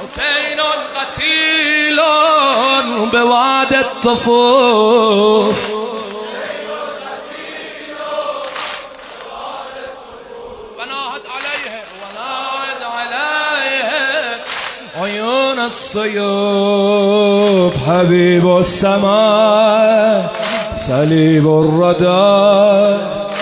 حسین قتیل بواد الطفول وناهد عليه عيون السيوف حبيب السماء صليب الردى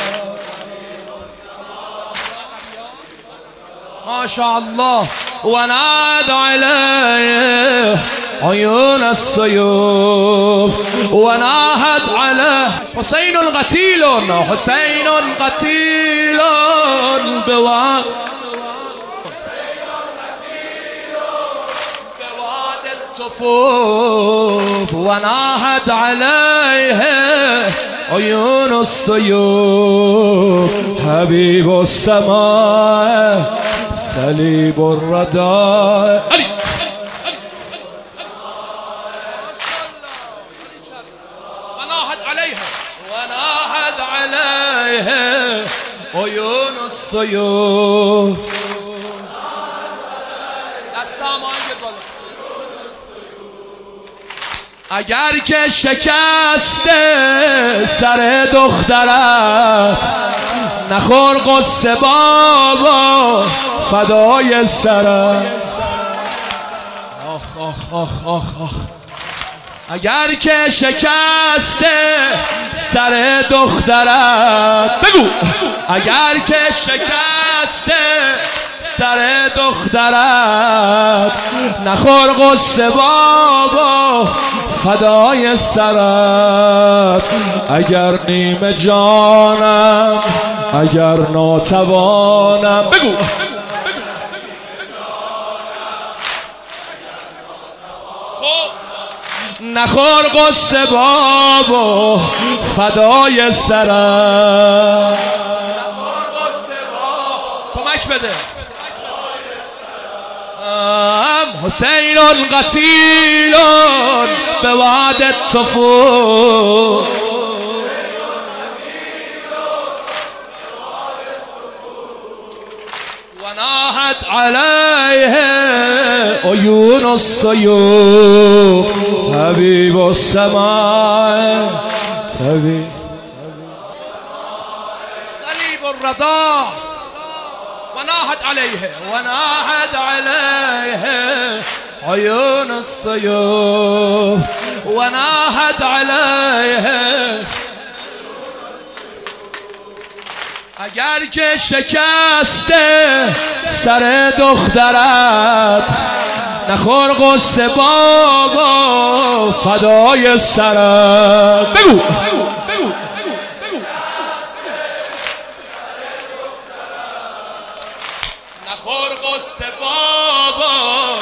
ما شاء الله وناد عليه عيون السيوف وناهد عليه حسين قتيل حسين قتيل بواد الطفوف وناهد عليه عيون السيوف حبيب السماء صليب الردى وناهد عليه عيون السيوف اگر که شکسته سر دخترت نخور قصه بابا فدای سرت آخ آخ آخ آخ آخ اگر که شکسته سر دخترت بگو اگر که شکسته سر دخترت نخور قصه بابا فدای سرت اگر نیمه جانم اگر ناتوانم بگو نخور قصه بابا فدای سرت کمک بده حسین قتیل بواد الطفول وناهد عليه عيون السيوف حبيب السماء صليب الرضا وناهد عليه عيون السيوف وناهد عليه اگر که شکسته سر دخترت نخور قصه بابا فدای سرت بگو نخور قصه بابا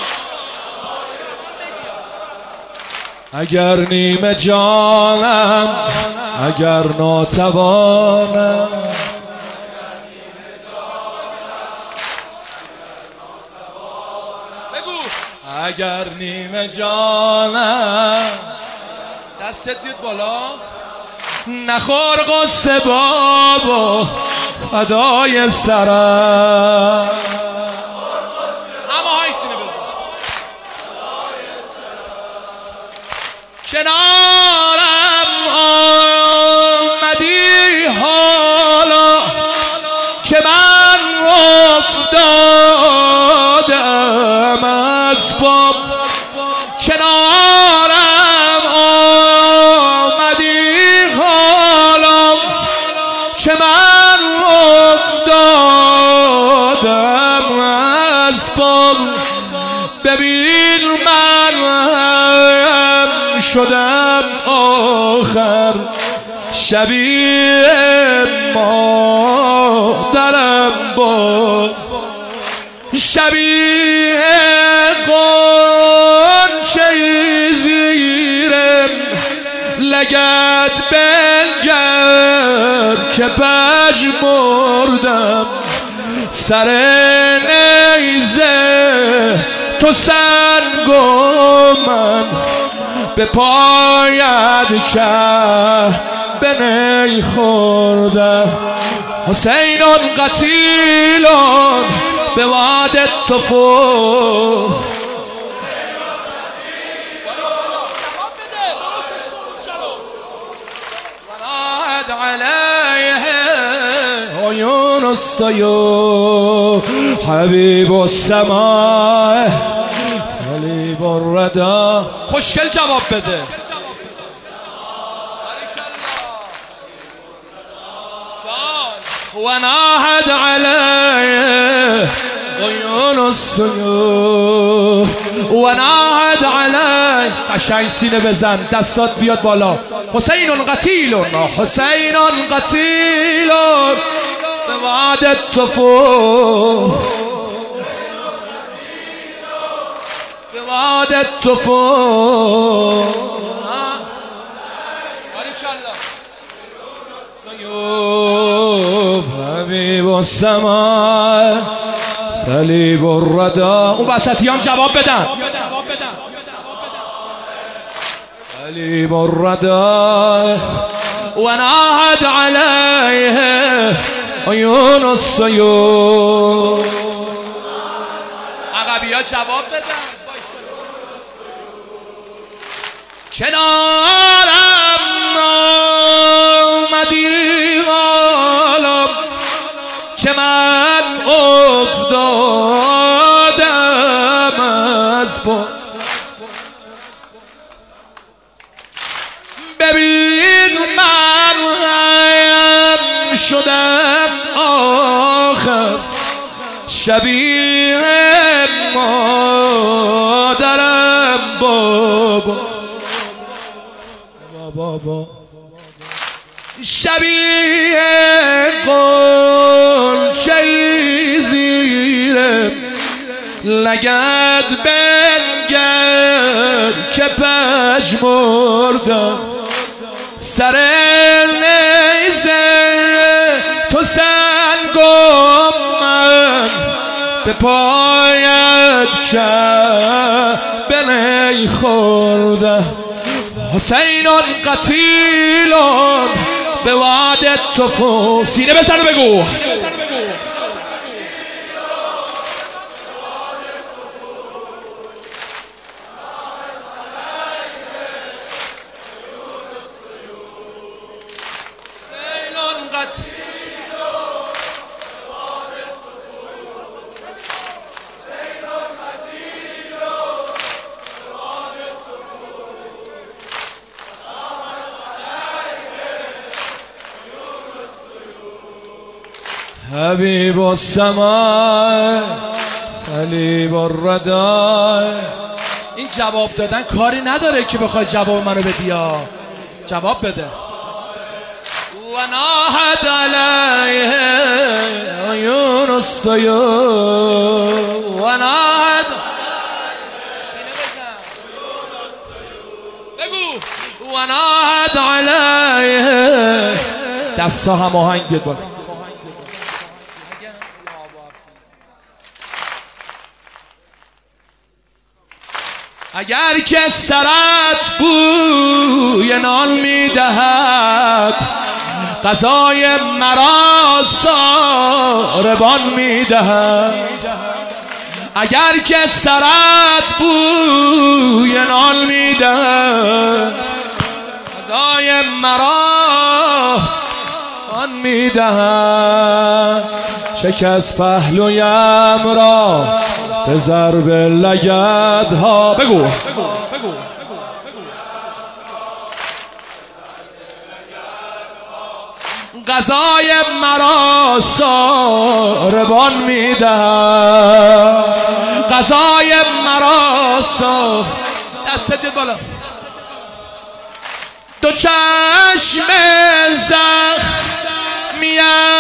اگر نیمه جانم اگر ناتوانم بگو اگر نیمه جانم دستت بیاد بالا نخور قصه بابا فدای سرت کنارم آمدی حالا که من افتادم از پا کنارم آمدی حالا که من افتادم از پا ببین من شدم آخر شبیه مادرم با شبیه غنچه زیرم لگد بنگر که پژمردم سر نیزه تو سنگ و من به پاید که به نی خورده حسین قتیل به واد الطفول السیوف حبیب السماء طلیب الردى. خوشگل جواب بده. و ناهد علیه عیون السیوف و ناهد علیه. قشنگ سینه بزن، دستات بیاد بالا. حسین قتیل، حسین قتیل به وعد الطفوف، به وعد الطفوف. سیوف حبیب السماء صلیب الردى. اون وسطیان جواب بدن. صلیب الردى و ناهد علیه عیون السیوف. عقبی ها جواب بدن. کنارم آمدی عالم که من افتادم از پا. ببین من شدم آخر شبیه مادرم بابا، شبیه غنچه‌ای زیر لگد بنگر که پژمردم. سر نیزه تو سنگم من به پایت به نی خورده. حسین قتیل به وعد الطفوف. سینه بزن و بگو. حبیب السماء صلیب الردى. این جواب دادن کاری نداره که بخوای جواب منو بدی. جواب بده. و ناهد علیه عیون السیوف و ناهد. بگو. و ناهد علیه. دستا هم آهنگ بیاد بالا. اگر که سرت بوی نان میدهد غذای مرا ساربان میدهد. اگر که سرت بوی نان میدهد غذای مرا آن میدهد. شکست پهلویم را به ضرب لگدها. بگو. غذای مرا ساربان میدهد. غذای مرا دست دید بالا. دو چشم زخمیم